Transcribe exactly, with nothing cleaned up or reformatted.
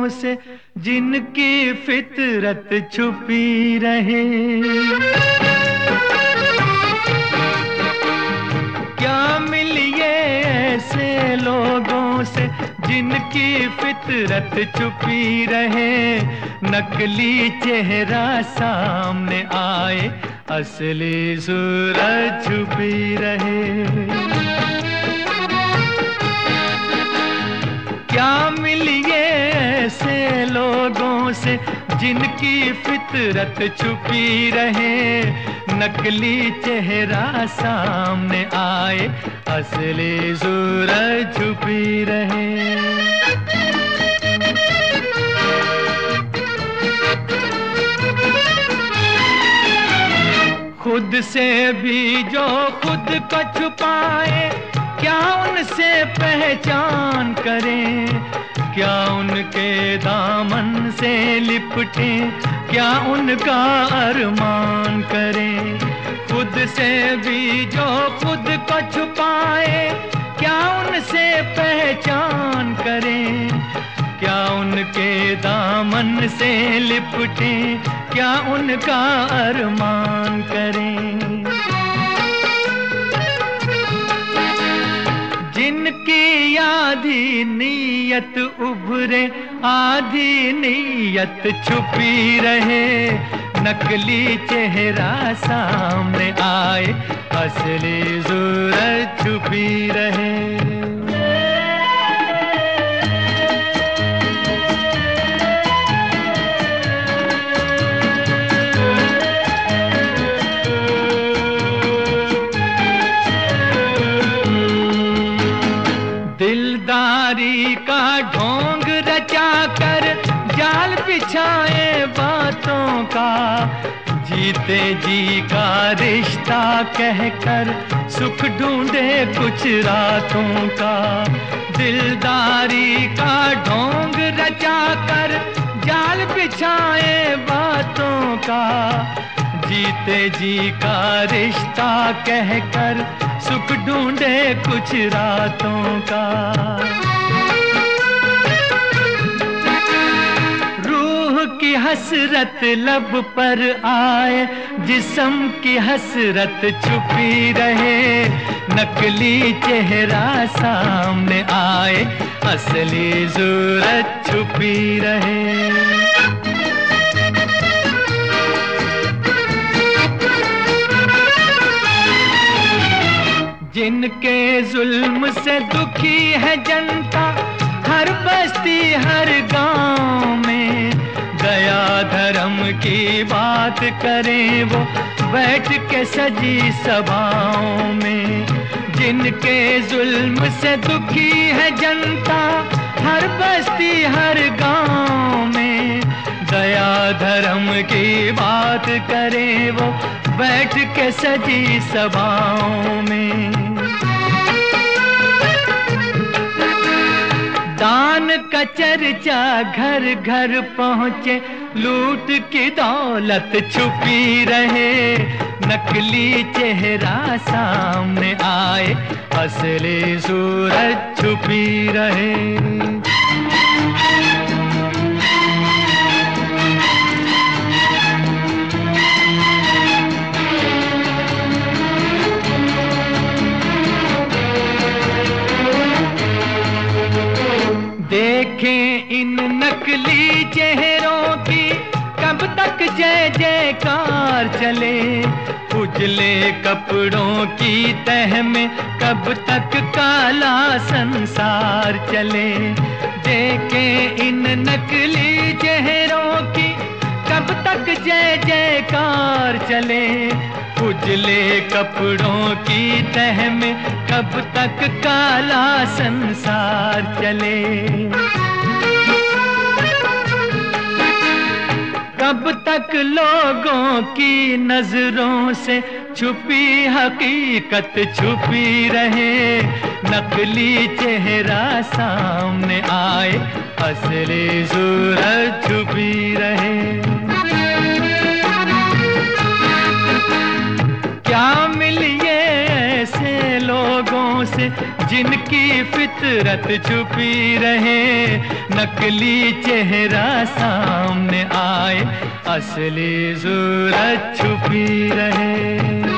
लोगों से जिनकी फितरत छुपी रहे। क्या मिलिए ऐसे लोगों से जिनकी फितरत छुपी रहे, नकली चेहरा सामने आए, असली सूरत छुपी रहे। क्या मिलिए ऐसे लोगों से जिनकी फितरत छुपी रहे, नकली चेहरा सामने आए, असली सूरत छुपी रहे। खुद से भी जो खुद को छुपाए, क्या उनसे पहचान करें, क्या उनके दामन से लिपटे, क्या उनका अरमान करें। खुद से भी जो खुद को छुपाए, क्या उनसे पहचान करें, क्या उनके दामन से लिपटे, क्या उनका अरमान करें। जिनकी आधी नीयत उभरे, आधी नीयत छुपी रहे, नकली चेहरा सामने आए, असली सूरत छुपी रहे। दिलदारी का ढोंग रचा कर जाल बिछाए बातों का, जीते जी का रिश्ता कहकर सुख ढूंढे कुछ रातों का। दिलदारी का ढोंग रचा कर जाल बिछाए बातों का, जीते जी का रिश्ता कहकर सुख ढूंढे कुछ रातों का। रूह की हसरत लब पर आए, जिस्म की हसरत छुपी रहे, नकली चेहरा सामने आए, असली सूरत छुपी रहे। जिनके जुल्म से दुखी है जनता, हर बस्ती हर गांव में, दया धर्म की बात करें वो बैठ के सजी सभाओं में। जिनके जुल्म से दुखी है जनता, हर बस्ती हर गांव में, दया धर्म की बात करें वो बैठ के सजी सभाओं में। दान का चर्चा घर घर पहुँचे, लूट की दौलत छुपी रहे, नकली चेहरा सामने आए, असली सूरत छुपी रहे। देखें इन नकली चेहरों की कब तक जय जयकार चले, उजले कपड़ों की तह में कब तक काला संसार चले। देखें इन नकली चेहरों की कब तक जय जयकार चले, उजले कपड़ों की तह में कब तक काला संसार चले। कब तक लोगों की नजरों से छुपी हकीकत छुपी रहे, नकली चेहरा सामने आए, असली सूरत छुपी रहे। क्या मिलिए ऐसे लोगों आंखों से जिनकी फितरत छुपी रहे, नकली चेहरा सामने आए, असली सूरत छुपी रहे।